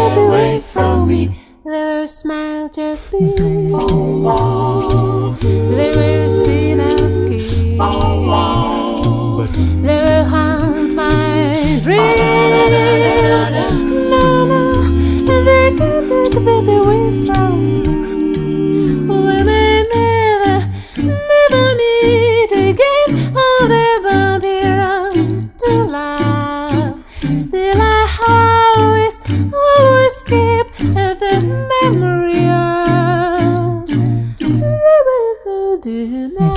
get away from me. They will smile just because they will see the key. They will haunt my dreams. No, no, they can't get away from me. We may never meet again. Oh, they won't be around to love. Still I always keep the memory of who tonight.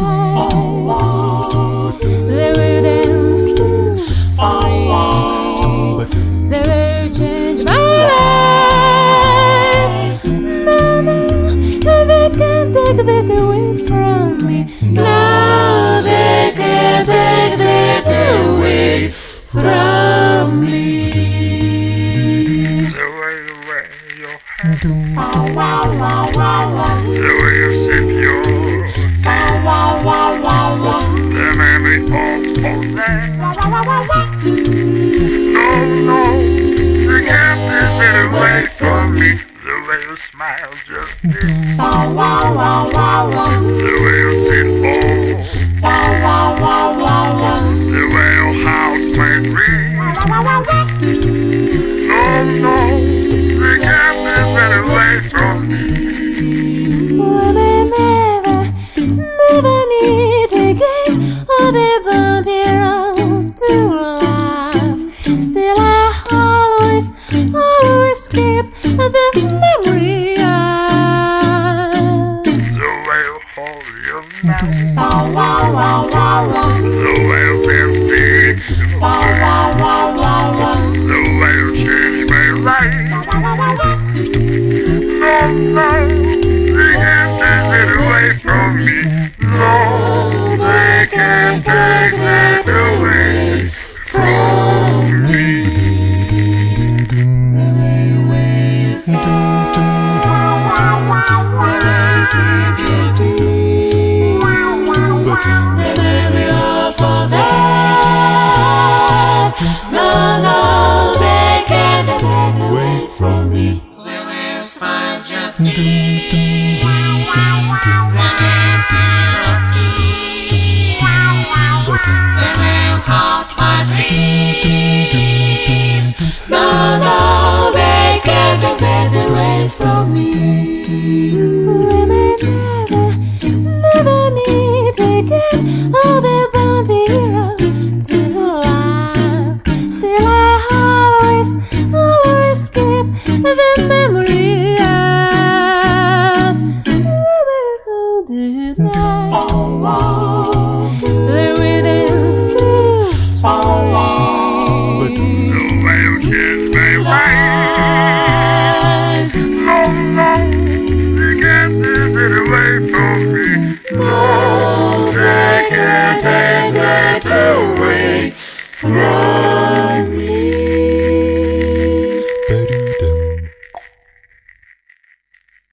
They will dance to spring. They will change my life. No, no, they can't take that away from me. No, they can't take that away from me. The way you wear your hair, the way you sip your tea, the memory of that. No, you can't take it away from me. The way you smile just this, the way you sit the way you haunt my dreams. No, you can't take it away from me. We may never meet again. Oh, they won't be around to love. Still I always keep the memory of The way you hold your mouth, the way you dance big, the way you change my life. No, they can't take it away from me. No, they can't take it away from me. the way you wear your hair, the way you sip your tea, the memory of all that. No, no, they can't take away from me. The way you smile just me. The way you see the key. The way you haunt my dreams. No, no, they can't take away from me. We may never meet again. Oh, they won't be around to love. Still I always keep the memory of who tonight. The rhythm's true. The way you change my life.